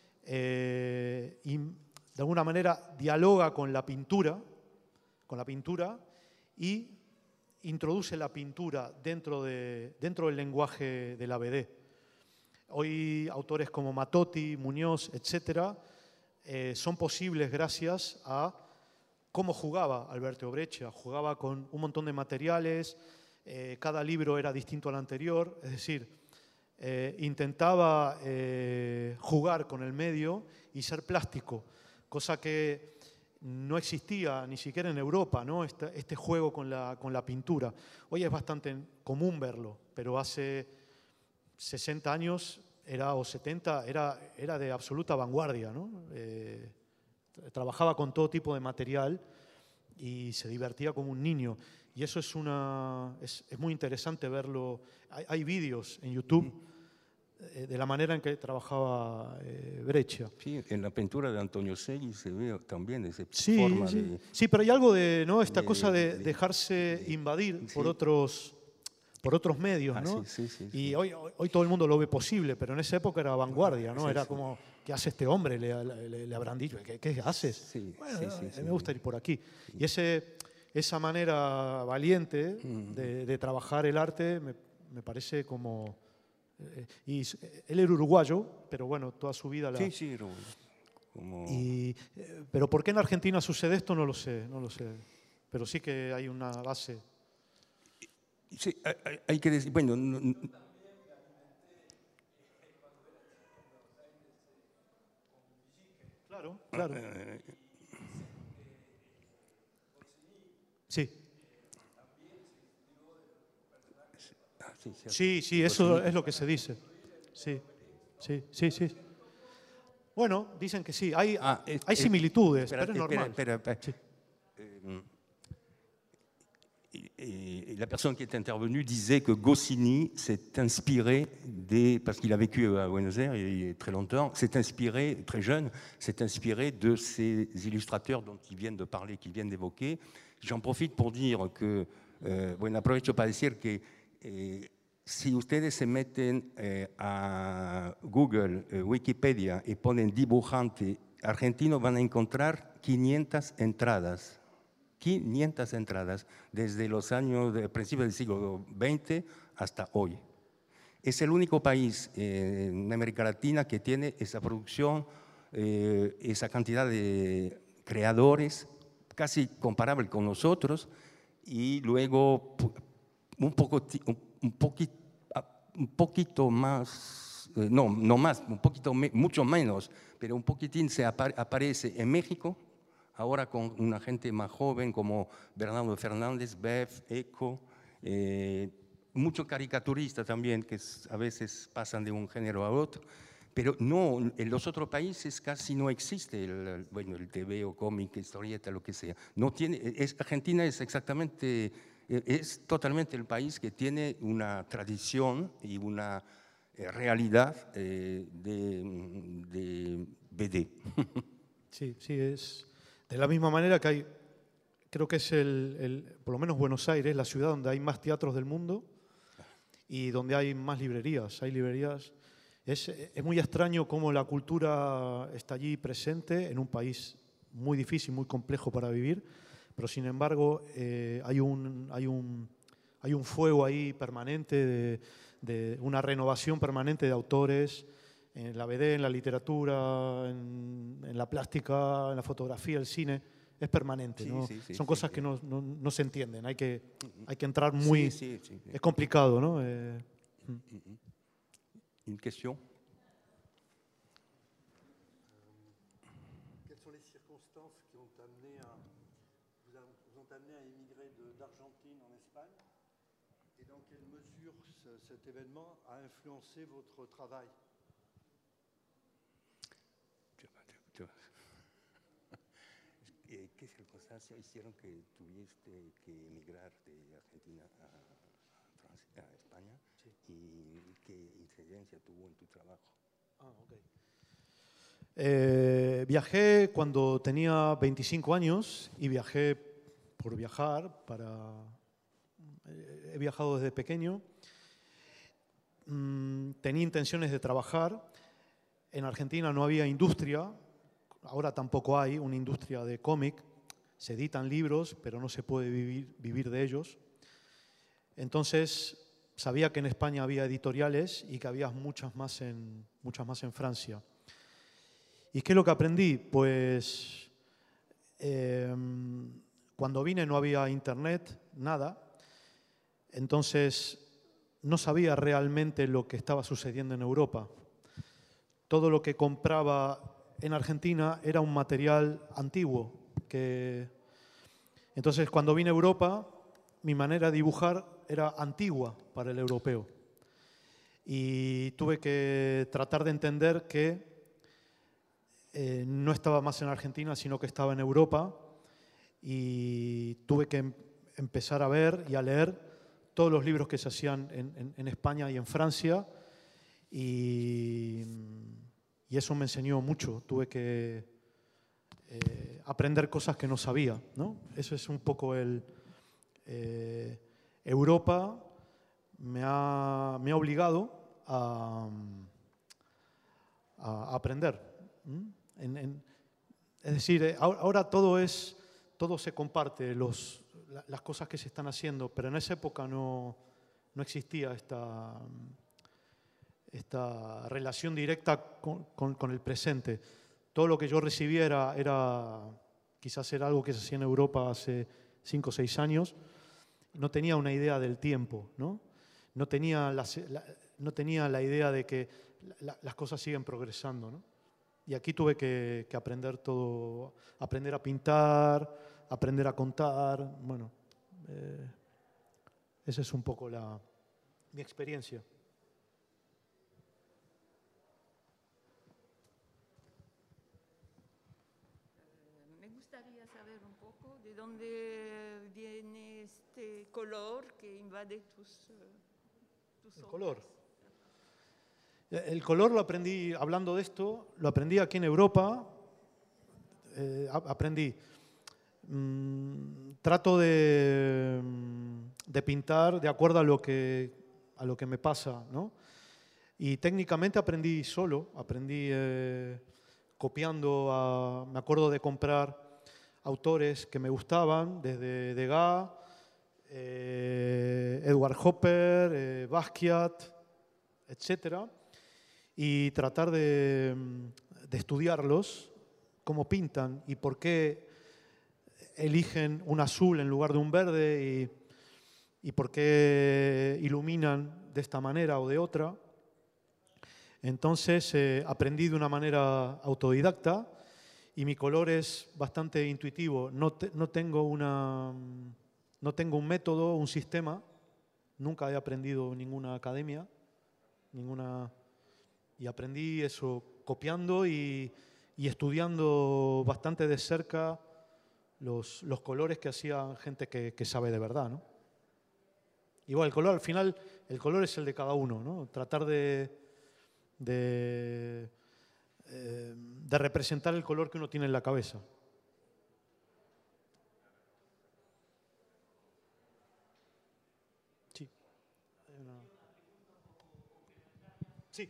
S2: Eh, y de alguna manera dialoga con la pintura, con la pintura y introduce la pintura dentro, de, dentro del lenguaje de la B D. Hoy autores como Matotti, Muñoz, etcétera, eh, son posibles gracias a cómo jugaba Alberto Breccia. Jugaba con un montón de materiales, eh, cada libro era distinto al anterior, es decir, Eh, intentaba eh, jugar con el medio y ser plástico, cosa que no existía ni siquiera en Europa, ¿no? Este, este juego con la, con la pintura. Hoy es bastante común verlo, pero hace sesenta años era, o setenta era, era de absoluta vanguardia, ¿no? Eh, trabajaba con todo tipo de material y se divertía como un niño. Y eso es, una, es, es muy interesante verlo. Hay, hay vídeos en YouTube eh, de la manera en que trabajaba eh, Breccia.
S1: Sí, en la pintura de Antonio Segui se ve también esa
S2: sí,
S1: forma
S2: sí.
S1: de...
S2: Sí, pero hay algo de, ¿no? Esta
S1: de,
S2: cosa de,
S1: de
S2: dejarse
S1: de,
S2: invadir
S1: sí.
S2: por otros... por otros medios,
S1: ah,
S2: ¿no?
S1: Sí, sí, sí,
S2: y
S1: sí.
S2: Hoy, hoy, hoy todo el mundo lo ve posible, pero en esa época era vanguardia, ¿no?
S1: Sí,
S2: Era
S1: sí.
S2: como, ¿qué hace este hombre? Le, le, le habrán dicho, ¿qué, qué haces?
S1: Sí,
S2: bueno,
S1: sí,
S2: no,
S1: sí,
S2: me
S1: sí.
S2: gusta ir por aquí. Y ese, esa manera valiente de, de trabajar el arte me, me parece como... Eh, y él era uruguayo, pero bueno, toda su vida la...
S1: Sí, sí, como...
S2: Y, eh, pero ¿por qué en Argentina sucede esto? No lo sé, no lo sé. Pero sí que hay una base...
S1: Sí, hay, hay que decir, bueno, no, no,
S2: claro, claro. Sí. Sí, sí, eso es lo que se dice. Sí, sí, sí, sí. Bueno, dicen que sí, hay,
S1: ah, es,
S2: hay similitudes,
S1: espérate,
S2: pero es normal.
S1: Espera, espera, espera.
S2: Sí.
S1: Euh, Et, et la personne qui est intervenue disait que Goscinny s'est inspiré des, parce qu'il a vécu à Buenos Aires il y a très longtemps, s'est inspiré, très jeune, s'est inspiré de ces illustrateurs dont ils viennent de parler, qu'ils viennent d'évoquer. J'en profite pour dire que, euh, bueno, aprovecho para decir que eh, si ustedes se meten eh, a Google, eh, Wikipedia y ponen dibujante argentino, van a encontrar quinientas entradas. quinientas entradas desde los años de principios del siglo veinte hasta hoy. Es el único país eh, en América Latina que tiene esa producción, eh, esa cantidad de creadores, casi comparable con nosotros, y luego un, poco, un, un, poquito, un poquito más, eh, no, no más, un poquito, me, mucho menos, pero un poquitín se apare, aparece en México, ahora con una gente más joven como Bernardo Fernández, Bev, Eco, eh, muchos caricaturistas también que a veces pasan de un género a otro, pero no, en los otros países casi no existe el, bueno, el T V o cómic, historieta, lo que sea. No tiene, es, Argentina es exactamente, es totalmente el país que tiene una tradición y una eh, realidad eh, de, de B D.
S2: Sí, sí, es de la misma manera que hay, creo que es el, el, por lo menos Buenos Aires, la ciudad donde hay más teatros del mundo y donde hay más librerías. Hay librerías. Es, es muy extraño cómo la cultura está allí presente en un país muy difícil, muy complejo para vivir, pero sin embargo eh, hay, un, hay, un, hay un fuego ahí permanente, de, de una renovación permanente de autores, en la B D, en la literatura, en, en la plástica, en la fotografía, el cine. Es permanente,
S1: sí,
S2: ¿no?
S1: sí, sí,
S2: Son
S1: sí,
S2: cosas
S1: sí.
S2: que no, no, no se entienden, hay que, hay que entrar muy...
S1: Sí, sí, sí.
S2: Es complicado, ¿no? Eh,
S1: Une question?
S5: Quelles sont les circonstances qui ont amené à, vous, a, vous ont amené à émigrer d'Argentine en Espagne? Et dans quelle mesure ce, cet événement a influencé votre travail?
S1: ¿Qué circunstancias hicieron que tuviste que emigrar de Argentina a, Francia, a España? Sí. ¿Y qué incidencia tuvo en tu trabajo?
S2: Ah, okay. eh, viajé cuando tenía veinticinco años y viajé por viajar. Para, he viajado desde pequeño. Mm, tenía intenciones de trabajar. En Argentina no había industria. Ahora tampoco hay una industria de cómic. Se editan libros, pero no se puede vivir, vivir de ellos. Entonces, sabía que en España había editoriales y que había muchas más en, muchas más en Francia. ¿Y qué es lo que aprendí? Pues eh, cuando vine no había internet, nada. Entonces, no sabía realmente lo que estaba sucediendo en Europa. Todo lo que compraba en Argentina era un material antiguo. Que... Entonces, cuando vine a Europa, mi manera de dibujar era antigua para el europeo. Y tuve que tratar de entender que eh, no estaba más en Argentina, sino que estaba en Europa. Y tuve que em empezar a ver y a leer todos los libros que se hacían en, en, en España y en Francia. Y... Y eso me enseñó mucho. Tuve que eh, aprender cosas que no sabía, ¿no? Eso es un poco el... Eh, Europa me ha, me ha obligado a, a aprender. En, en, es decir, eh, ahora todo, es, todo se comparte, los, las cosas que se están haciendo, pero en esa época no, no existía esta... esta relación directa con, con, con el presente. Todo lo que yo recibía era, era, quizás era algo que se hacía en Europa hace cinco o seis años. No tenía una idea del tiempo, ¿no? No tenía la, la, no tenía la idea de que la, las cosas siguen progresando, ¿no? Y aquí tuve que, que aprender todo, aprender a pintar, aprender a contar. Bueno, eh, esa es un poco la, mi experiencia.
S6: ¿De dónde viene este color que invade tus, tus
S2: El color. El color lo aprendí, hablando de esto, lo aprendí aquí en Europa. Eh, aprendí. Mm, trato de, de pintar de acuerdo a lo que, a lo que me pasa, ¿no? Y técnicamente aprendí solo, aprendí eh, copiando, a, me acuerdo de comprar autores que me gustaban, desde Degas, eh, Edward Hopper, eh, Basquiat, etcétera, y tratar de, de estudiarlos, cómo pintan y por qué eligen un azul en lugar de un verde y, y por qué iluminan de esta manera o de otra. Entonces eh, aprendí de una manera autodidacta y mi color es bastante intuitivo. No, te, no, tengo una, no tengo un método, un sistema. Nunca he aprendido en ninguna academia. Ninguna, y aprendí eso copiando y, y estudiando bastante de cerca los, los colores que hacía gente que, que sabe de verdad, ¿no? Igual, el color, al final, el color es el de cada uno, ¿no? Tratar de... De, eh, de representar el color que uno tiene en la cabeza. Sí. Sí.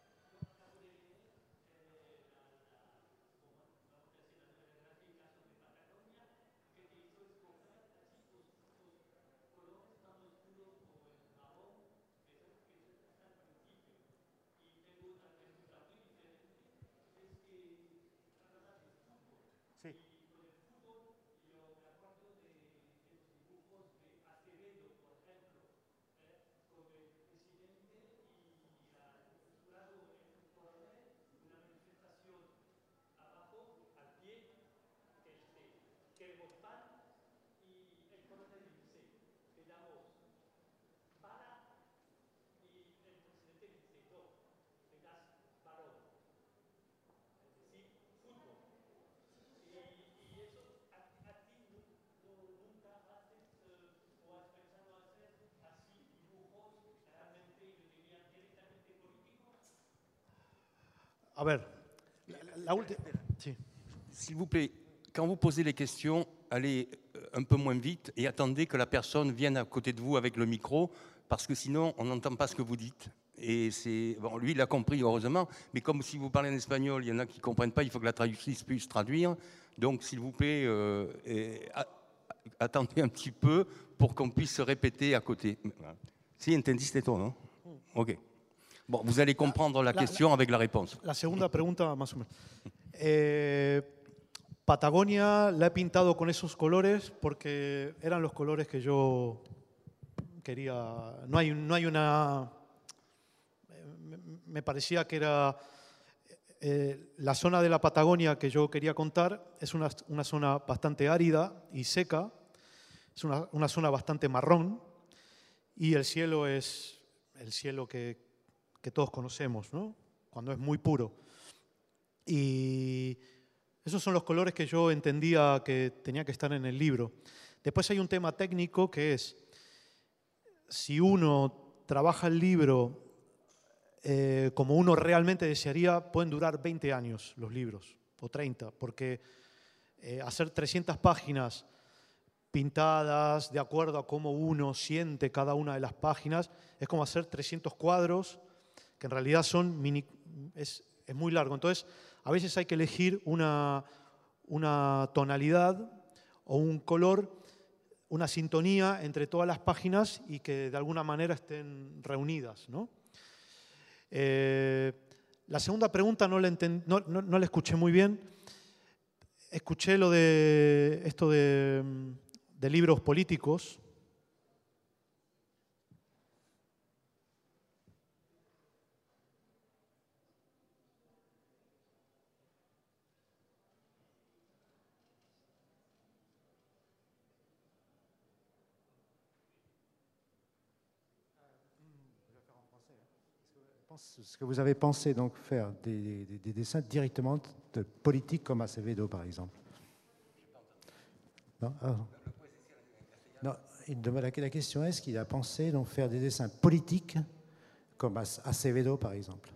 S2: A ver, la, la última... Sí.
S1: S'il vous plaît, quand vous posez les questions, allez un peu moins vite et attendez que la personne vienne à côté de vous avec le micro, parce que sinon, on n'entend pas ce que vous dites. Et c'est... Bon, lui, il a compris, heureusement, mais comme si vous parlez en espagnol, il y en a qui ne comprennent pas, il faut que la traductrice puisse traduire. Donc, s'il vous plaît, euh, et, a, attendez un petit peu pour qu'on puisse se répéter à côté. ¿Sí entendiste todo, no? Ok. Bon, vous allez comprendre la, la question la, avec la réponse.
S2: La segunda pregunta, más o menos. Eh, Patagonia la he pintado con esos colores porque eran los colores que yo quería. No hay, no hay una... Me parecía que era... Eh, la zona de la Patagonia que yo quería contar es una, una zona bastante árida y seca, es una, una zona bastante marrón y el cielo es el cielo que que todos conocemos, ¿no? Cuando es muy puro. Y esos son los colores que yo entendía que tenía que estar en el libro. Después hay un tema técnico que es, si uno trabaja el libro eh, como uno realmente desearía, pueden durar veinte años los libros, o treinta, porque eh, hacer trescientas páginas pintadas de acuerdo a cómo uno siente cada una de las páginas, es como hacer trescientos cuadros que en realidad son mini, es, es muy largo. Entonces, a veces hay que elegir una, una tonalidad o un color, una sintonía entre todas las páginas y que de alguna manera estén reunidas, ¿no? Eh, la segunda pregunta no la, entend, no, no, no la escuché muy bien. Escuché lo de esto de, de libros políticos.
S3: Est-ce que vous avez pensé donc faire des, des, des dessins directement de politique comme Acevedo, par exemple? Non, ah. Non, il demande, la question est, est-ce qu'il a pensé donc faire des dessins politiques comme Acevedo, par exemple?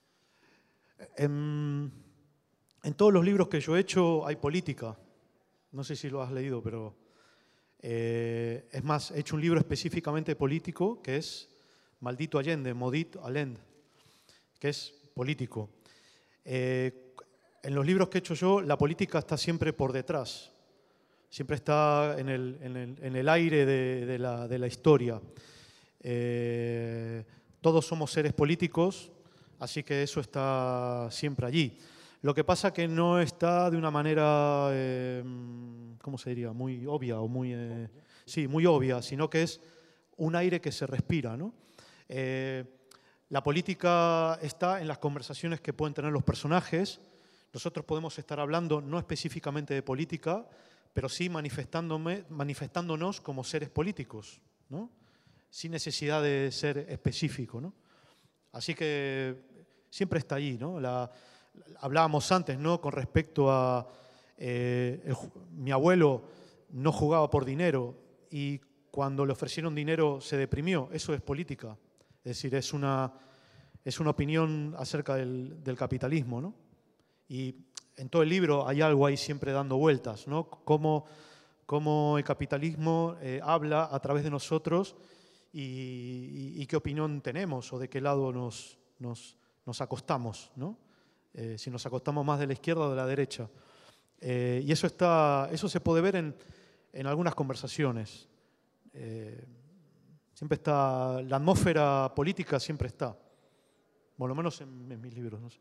S2: En, en todos los libros que yo he hecho hay política. no sé si lo has leído, pero eh, es más, he hecho un libro específicamente político que es Maldito Allende, Maudit Allende, que es político. Eh, en los libros que he hecho yo, la política está siempre por detrás, siempre está en el, en el, en el aire de, de, la, de la historia. Eh, todos somos seres políticos, así que eso está siempre allí. Lo que pasa que no está de una manera, eh, ¿cómo se diría? Muy obvia o muy, eh, sí, muy obvia, sino que es un aire que se respira, ¿no? Eh, la política está en las conversaciones que pueden tener los personajes. Nosotros podemos estar hablando no específicamente de política, pero sí manifestándome, manifestándonos como seres políticos, ¿no? Sin necesidad de ser específico, ¿no? Así que siempre está allí, ¿no? La, hablábamos antes, ¿no? Con respecto a eh, el, mi abuelo no jugaba por dinero y cuando le ofrecieron dinero se deprimió. Eso es política. Es decir, es una, es una opinión acerca del, del capitalismo, ¿no? Y en todo el libro hay algo ahí siempre dando vueltas, ¿no? Cómo, cómo el capitalismo eh, habla a través de nosotros y, y, y qué opinión tenemos o de qué lado nos, nos, nos acostamos, ¿no? Eh, si nos acostamos más de la izquierda o de la derecha. Eh, y eso, está, eso se puede ver en, en algunas conversaciones. Eh, siempre está, la atmósfera política siempre está, por lo menos en, en mis libros, no sé.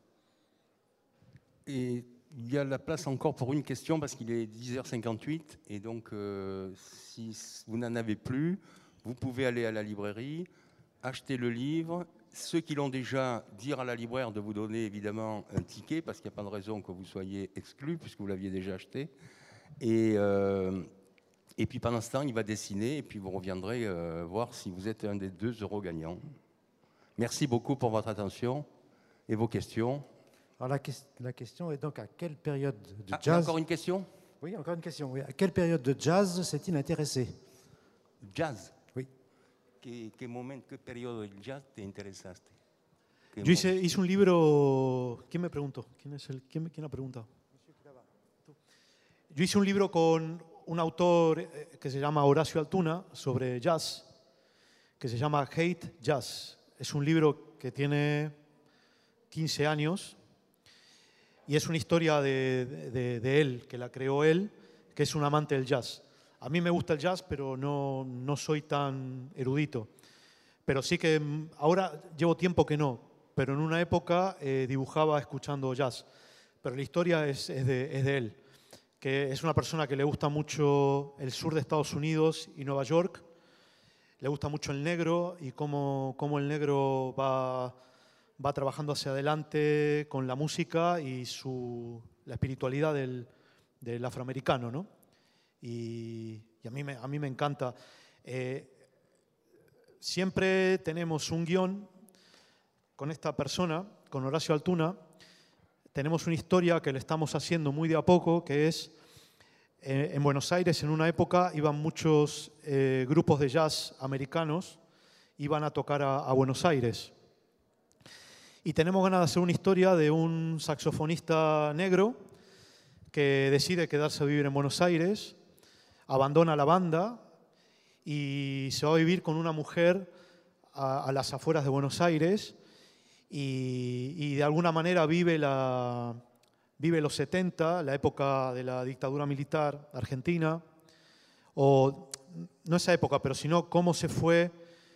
S1: Et il y a la place encore pour une question parce qu'il est dix heures cinquante-huit et donc euh, si vous n'en avez plus, vous pouvez aller à la librairie, acheter le livre. Ceux qui l'ont déjà, dire à la libraire de vous donner évidemment un ticket parce qu'il n'y a pas de raison que vous soyez exclu puisque vous l'aviez déjà acheté. Et, euh, et puis pendant ce temps, il va dessiner et puis vous reviendrez euh, voir si vous êtes un des deux euros gagnants. Merci beaucoup pour votre attention et vos questions.
S3: Alors la, que la question est donc à quelle période de
S1: Ah,
S3: jazz...
S1: encore une question?
S3: Oui, encore une question. Oui. À quelle période de jazz s'est-il intéressé?
S1: Jazz.
S3: Oui.
S1: ¿Qué, qué momento, qué periodo del jazz te interesaste?
S2: Yo hice, hice un libro... ¿Quién me preguntó? ¿Quién, es el, quién, quién ha preguntado? Yo hice un libro con un autor que se llama Horacio Altuna sobre jazz, que se llama Hate Jazz. Es un libro que tiene quince años y es una historia de, de, de él, que la creó él, que es un amante del jazz. A mí me gusta el jazz, pero no, no soy tan erudito. Pero sí que ahora llevo tiempo que no, pero en una época eh, dibujaba escuchando jazz. Pero la historia es, es, de, es de él, que es una persona que le gusta mucho el sur de Estados Unidos y Nueva York, le gusta mucho el negro y cómo, cómo el negro va, va trabajando hacia adelante con la música y su, la espiritualidad del, del afroamericano, ¿no? Y, y a, mí me, a mí me encanta. Eh, siempre tenemos un guión con esta persona, con Horacio Altuna. Tenemos una historia que le estamos haciendo muy de a poco, que es, eh, en Buenos Aires en una época iban muchos eh, grupos de jazz americanos, iban a tocar a, a Buenos Aires. Y tenemos ganas de hacer una historia de un saxofonista negro que decide quedarse a vivir en Buenos Aires, abandona la banda y se va a vivir con una mujer a, a las afueras de Buenos Aires y, y de alguna manera vive, la, vive los setenta, la época de la dictadura militar argentina, o no esa época, pero sino cómo se fue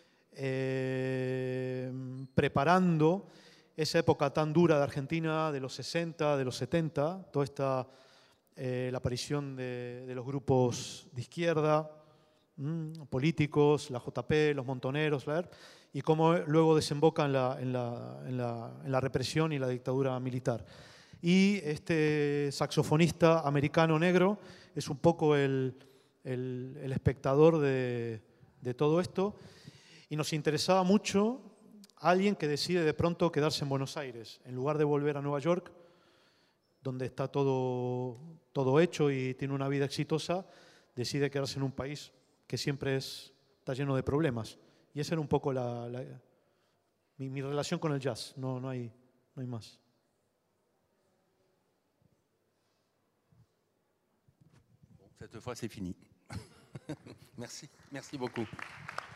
S2: eh, preparando esa época tan dura de Argentina, de los sesenta, de los setenta, toda esta, eh, la aparición de, de los grupos de izquierda, mmm, políticos, la J P, los montoneros, ¿verdad? Y cómo luego desemboca en la, en, la, en, la, en la represión y la dictadura militar. Y este saxofonista americano negro es un poco el, el, el espectador de, de todo esto y nos interesaba mucho alguien que decide de pronto quedarse en Buenos Aires, en lugar de volver a Nueva York, donde está todo, todo hecho y tiene una vida exitosa, decide quedarse en un país que siempre es, está lleno de problemas. Y esa era un poco la, la, mi, mi relación con el jazz, no, no, hay, no hay más.
S1: Cette fois, c'est fini. Merci, merci beaucoup.